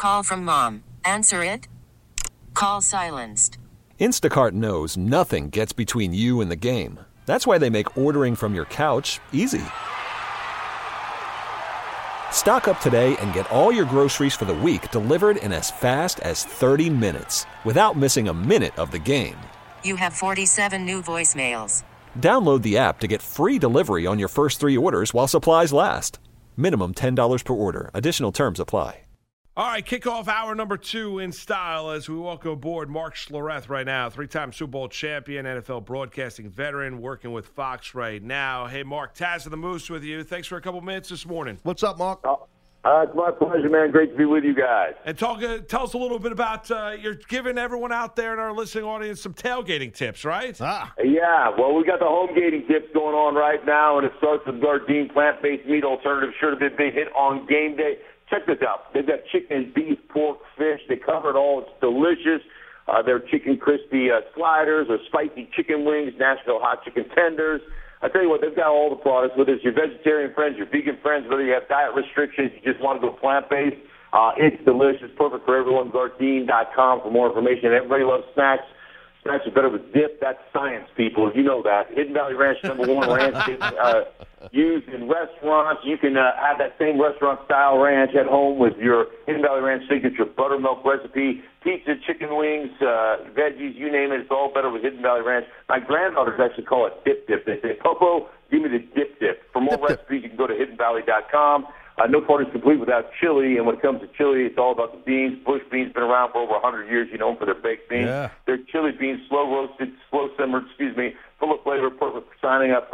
Call from mom. Answer it. Call silenced. Instacart knows nothing gets between you and the game. That's why they make ordering from your couch easy. Stock up today and get all your groceries for the week delivered in as fast as 30 minutes without missing a minute of the game. You have 47 new voicemails. Download the app to get free delivery on your first 3 orders while supplies last. Minimum $10 per order. Additional terms apply. All right, kick off hour number 2 in style as we welcome aboard Mark Schlereth right now, 3-time Super Bowl champion, NFL broadcasting veteran, working with Fox right now. Hey, Mark, Taz of the Moose with you. Thanks for a couple minutes this morning. What's up, Mark? It's my pleasure, man. Great to be with you guys. And tell us a little bit about you're giving everyone out there in our listening audience some tailgating tips, right? Yeah, well, we got the home gating tips going on right now, and it starts with Gardein plant-based meat alternative. Sure to be a big hit on game day. Check this out. They've got chicken, beef, pork, fish. They cover it all. It's delicious. They're chicken crispy sliders or spicy chicken wings, Nashville hot chicken tenders. I tell you what, they've got all the products. Whether it's your vegetarian friends, your vegan friends, whether you have diet restrictions, you just want to go plant-based, it's delicious, perfect for everyone. Gardein.com for more information. Everybody loves snacks. Snacks are better with dip. That's science, people. You know that. Hidden Valley Ranch, #1 ranch used in restaurants. You can have that same restaurant-style ranch at home with your Hidden Valley Ranch signature buttermilk recipe, pizza, chicken wings, veggies, you name it. It's all better with Hidden Valley Ranch. My granddaughters actually call it dip. They say, Popo, give me the dip. For more recipes, you can go to hiddenvalley.com. No party's complete without chili, and when it comes to chili, it's all about the beans. Bush beans been around for over 100 years. You know them for their baked beans. Yeah. They're chili beans, slow roasted, slow simmered, full of flavor, perfect for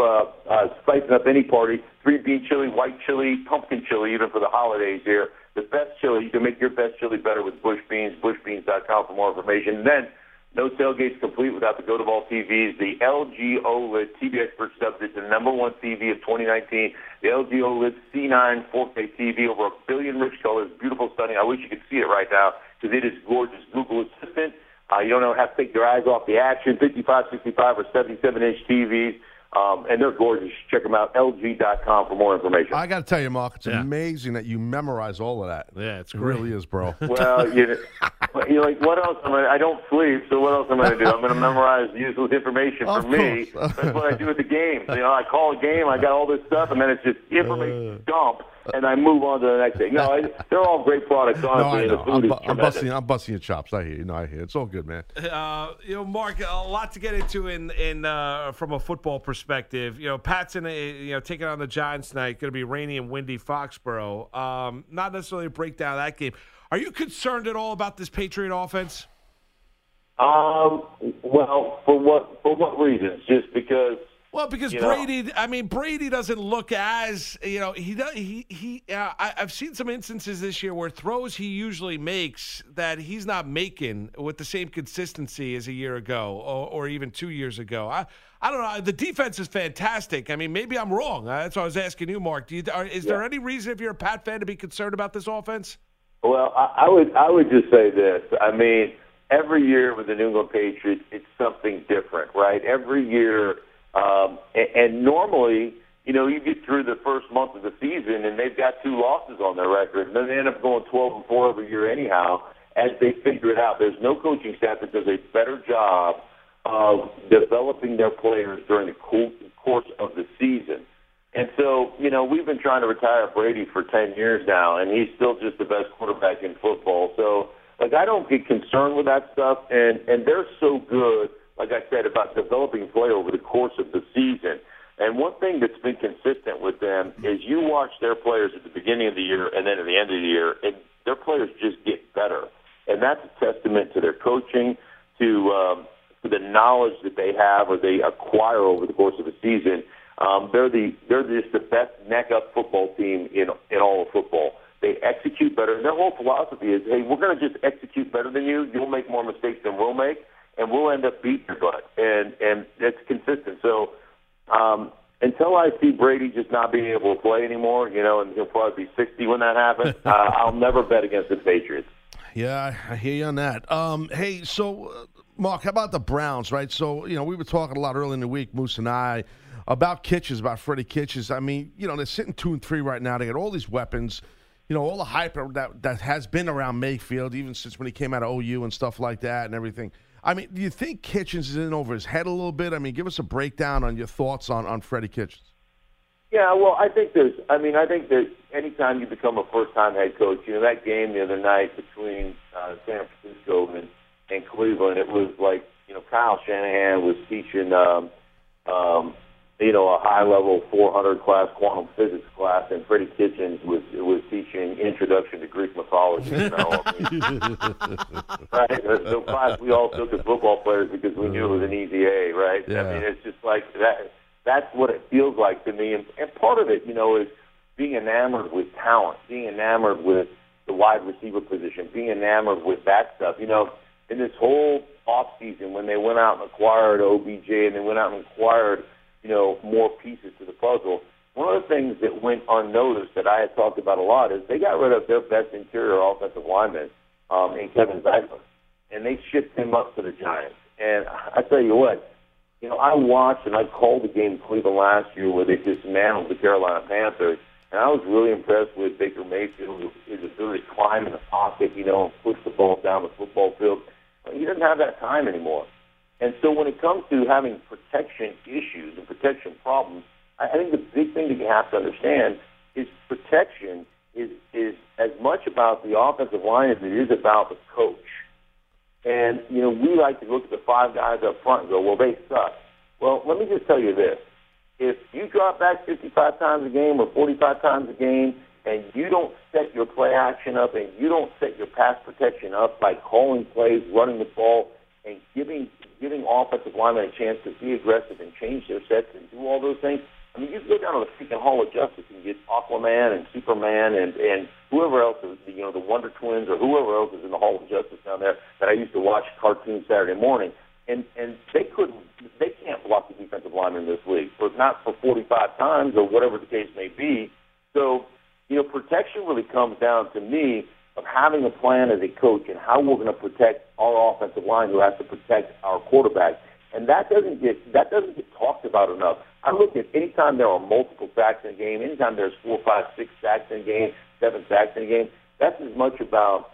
spicing up any party. 3-bean chili, white chili, pumpkin chili, even for the holidays here. The best chili, you can make your best chili better with Bush Beans, bushbeans.com for more information. And then, no tailgate's complete without the Go-to-Ball TVs. The LG OLED TV Expert Subs, it's the #1 TV of 2019. The LG OLED C9 4K TV, over 1 billion rich colors, beautiful, stunning. I wish you could see it right now because it is gorgeous. Google Assistant. You don't have to take your eyes off the action. 55, 65, or 77-inch TVs. And they're gorgeous. Check them out, LG.com for more information. I got to tell you, Mark, it's amazing that you memorize all of that. Yeah, it's It great. really is, bro. Well, you're like, what else? I don't sleep, so what else am I going to do? I'm going to memorize useless information for me. Course. That's what I do at the games. I call a game, I got all this stuff, and then it's just information dump, and I move on to the next thing. They're all great products, honestly, and the food is tremendous. I'm busting your chops. I hear you. I hear you. It's all good, man. Mark, a lot to get into in from a football perspective. Pat's taking on the Giants tonight. Going to be rainy and windy Foxborough. Not necessarily a breakdown of that game. Are you concerned at all about this Patriot offense? Well, for what reasons? Just because? Well, because Brady doesn't look as I've seen some instances this year where throws he usually makes that he's not making with the same consistency as a year ago or even 2 years ago. I don't know. The defense is fantastic. I mean, maybe I'm wrong. That's why I was asking you, Mark. Is there any reason if you're a Pat fan to be concerned about this offense? Well, I would just say this. I mean, every year with the New England Patriots, it's something different, right? Every year. And normally, you get through the first month of the season and they've got 2 losses on their record, and then they end up going 12-4 every year anyhow as they figure it out. There's no coaching staff that does a better job of developing their players during the course of the season. And so, we've been trying to retire Brady for 10 years now, and he's still just the best quarterback in football. So, I don't get concerned with that stuff, and they're so good, like I said, about developing play over the course of the season. And one thing that's been consistent with them is you watch their players at the beginning of the year and then at the end of the year, and their players just get better. And that's a testament to their coaching, to the knowledge that they have or they acquire over the course of the season. They're just the best neck-up football team in all of football. They execute better. And their whole philosophy is, hey, we're going to just execute better than you. You'll make more mistakes than we'll make, and we'll end up beating your butt. And it's consistent. So until I see Brady just not being able to play anymore, and he'll probably be 60 when that happens, I'll never bet against the Patriots. Yeah, I hear you on that. Hey, so, Mark, how about the Browns, right? So, we were talking a lot earlier in the week, Moose and I, about Kitchens, about Freddie Kitchens. I mean, they're sitting 2-3 right now. They got all these weapons. all the hype that has been around Mayfield, even since when he came out of OU and stuff like that and everything. I mean, do you think Kitchens is in over his head a little bit? I mean, give us a breakdown on your thoughts on Freddie Kitchens. Yeah, well, I think that anytime you become a first-time head coach, that game the other night between San Francisco and Cleveland, it was like, Kyle Shanahan was teaching, a high-level 400 class quantum physics class, and Freddie Kitchens was teaching Introduction to Greek Mythology. Right? The class we all took as football players because we knew it was an easy A, right? Yeah. I mean, it's just like that. That's what it feels like to me. And part of it, is being enamored with talent, being enamored with the wide receiver position, being enamored with that stuff. In this whole offseason when they went out and acquired OBJ and they went out and acquired, more pieces to the puzzle, one of the things that went unnoticed that I had talked about a lot is they got rid of their best interior offensive lineman in Kevin Zeitler, and they shipped him up to the Giants. And I tell you what, I watched and I called the game in Cleveland last year where they dismantled the Carolina Panthers, and I was really impressed with Baker Mayfield, his ability to climb in the pocket, and push the ball down the football field. He doesn't have that time anymore. And so when it comes to having protection issues and protection problems, I think the big thing that you have to understand is protection is as much about the offensive line as it is about the coach. And, we like to look at the five guys up front and go, well, they suck. Well, let me just tell you this. If you drop back 55 times a game or 45 times a game and you don't set your play action up and you don't set your pass protection up by calling plays, running the ball, and giving offensive linemen a chance to be aggressive and change their sets and do all those things, I mean, you can go down to the freaking Hall of Justice and get Aquaman and Superman and whoever else is, the Wonder Twins or whoever else is in the Hall of Justice down there that I used to watch cartoons Saturday morning. And they can't block the defensive lineman in this league, not for 45 times or whatever the case may be. So, protection really comes down to me of having a plan as a coach and how we're going to protect our offensive line who has to protect our quarterback. And that doesn't get talked about enough. I look at any time there are multiple sacks in a game, anytime there's 4, 5, 6 sacks in a game, 7 sacks in a game, that's as much about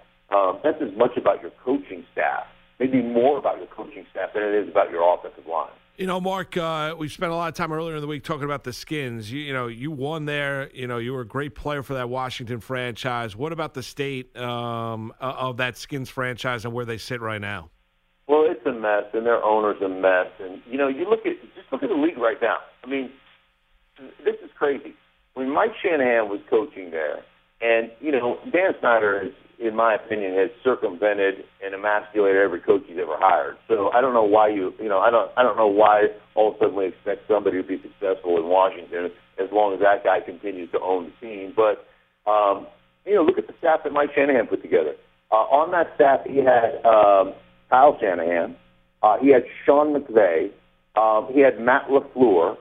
your coaching staff, maybe more about your coaching staff than it is about your offensive line. Mark, we spent a lot of time earlier in the week talking about the Skins. You won there. You were a great player for that Washington franchise. What about the state of that Skins franchise and where they sit right now? Well, it's a mess, and their owner's a mess. And, you look at the league right now. I mean, this is crazy. When Mike Shanahan was coaching there, and, Dan Snyder is, in my opinion, has circumvented and emasculated every coach he's ever hired. So I don't know why I don't know why all of a sudden we expect somebody to be successful in Washington as long as that guy continues to own the team. But, look at the staff that Mike Shanahan put together. On that staff, he had Kyle Shanahan. He had Sean McVay. He had Matt LaFleur.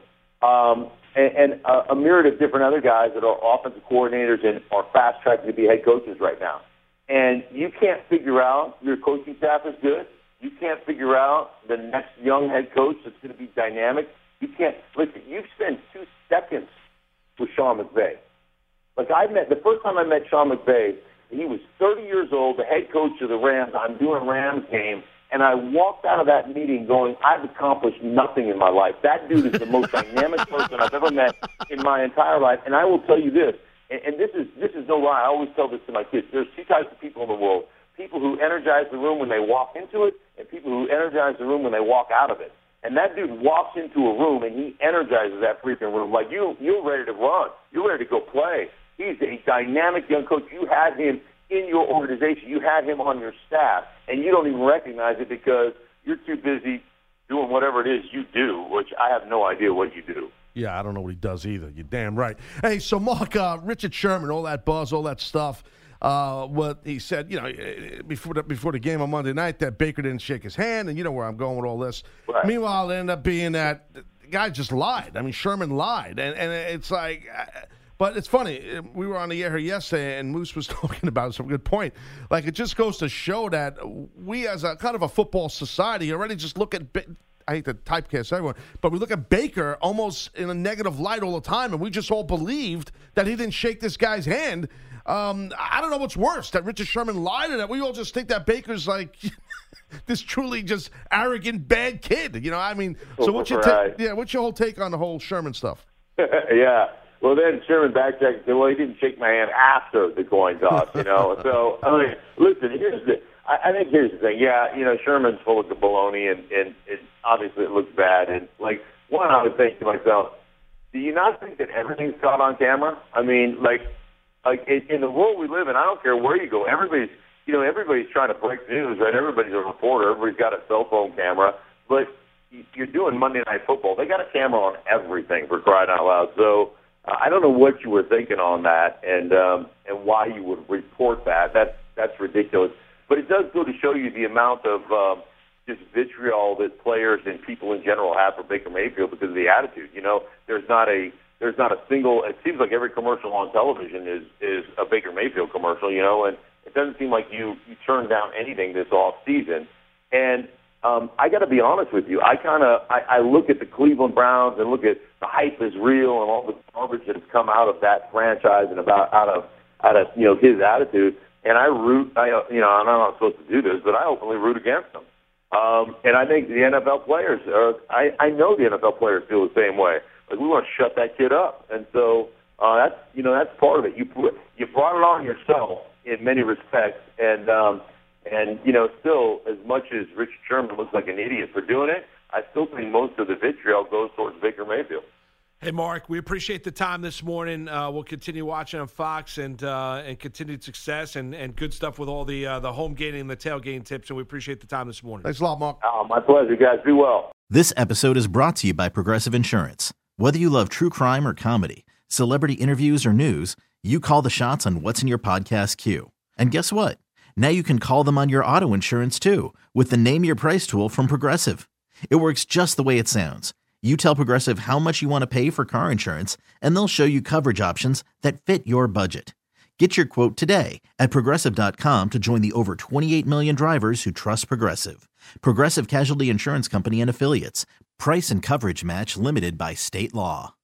And a myriad of different other guys that are offensive coordinators and are fast-tracking to be head coaches right now. And you can't figure out your coaching staff is good. You can't figure out the next young head coach that's going to be dynamic. You can't – listen, you spend 2 seconds with Sean McVay. Like the first time I met Sean McVay, he was 30 years old, the head coach of the Rams. I'm doing a Rams game. And I walked out of that meeting going, I've accomplished nothing in my life. That dude is the most dynamic person I've ever met in my entire life. And I will tell you this, and this is no lie. I always tell this to my kids. There's 2 types of people in the world, people who energize the room when they walk into it and people who energize the room when they walk out of it. And that dude walks into a room and he energizes that freaking room. Like you're ready to run. You're ready to go play. He's a dynamic young coach. You had him in your organization. You had him on your staff, and you don't even recognize it because you're too busy doing whatever it is you do, which I have no idea what you do. Yeah, I don't know what he does either. You're damn right. Hey, so Mark, Richard Sherman, all that buzz, all that stuff, what he said, before the game on Monday night, that Baker didn't shake his hand, and you know where I'm going with all this. Right. Meanwhile, it ended up being that the guy just lied. I mean, Sherman lied, and it's like but it's funny. We were on the air here yesterday, and Moose was talking about some good point. Like, it just goes to show that we, as a kind of a football society, already just look at hate to typecast everyone, but we look at Baker almost in a negative light all the time, and we just all believed that he didn't shake this guy's hand. I don't know what's worse, that Richard Sherman lied, or that we all just think that Baker's like this truly just arrogant, bad kid. You know, I mean, so what's your what's your whole take on the whole Sherman stuff? Yeah. Well, then Sherman backtracked and said, well, he didn't shake my hand after the coin toss, you know. So, I mean, listen, I think here's the thing. Yeah, you know, Sherman's full of baloney, and it, obviously it looks bad. And, like, one, I would think to myself, do you not think that everything's caught on camera? I mean, like in the world we live in, I don't care where you go. Everybody's trying to break news, right? Everybody's a reporter. Everybody's got a cell phone camera. But you're doing Monday Night Football. They got a camera on everything, for crying out loud. So I don't know what you were thinking on that and why you would report that. That's ridiculous. But it does go to show you the amount of just vitriol that players and people in general have for Baker Mayfield because of the attitude. You know, there's not a single. It seems like every commercial on television is a Baker Mayfield commercial. You know, and it doesn't seem like you turn down anything this off season. And I got to be honest with you. I look at the Cleveland Browns and look at the hype is real and all the garbage that has come out of that franchise and out of you know his attitude. And I'm not supposed to do this, but I openly root against him. And I think the NFL players I know the NFL players feel the same way. Like, we want to shut that kid up. And so that's part of it. You brought it on yourself in many respects. And you know, still, as much as Richard Sherman looks like an idiot for doing it, I still think most of the vitriol goes towards Baker Mayfield. Hey, Mark, we appreciate the time this morning. We'll continue watching on Fox and continued success and good stuff with all the home gating and the tailgating tips, and we appreciate the time this morning. Thanks a lot, Mark. Oh, my pleasure, guys. Be well. This episode is brought to you by Progressive Insurance. Whether you love true crime or comedy, celebrity interviews or news, you call the shots on what's in your podcast queue. And guess what? Now you can call them on your auto insurance, too, with the Name Your Price tool from Progressive. It works just the way it sounds. You tell Progressive how much you want to pay for car insurance, and they'll show you coverage options that fit your budget. Get your quote today at Progressive.com to join the over 28 million drivers who trust Progressive. Progressive Casualty Insurance Company and Affiliates. Price and coverage match limited by state law.